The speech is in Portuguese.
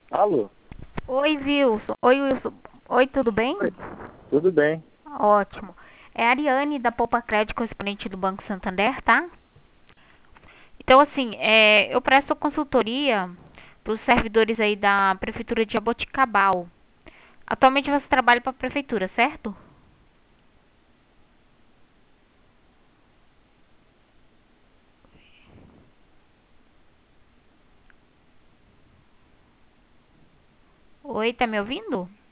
Alô? Oi, Wilson. Oi, Wilson. Oi, tudo bem? Oi, tudo bem? Ótimo. É a Ariane da Poupa Crédito, correspondente do Banco Santander, tá? Então, assim, eu presto consultoria para os servidores aí da Prefeitura de Jaboticabal. Atualmente você trabalha para a Prefeitura, certo? Oi, tá me ouvindo?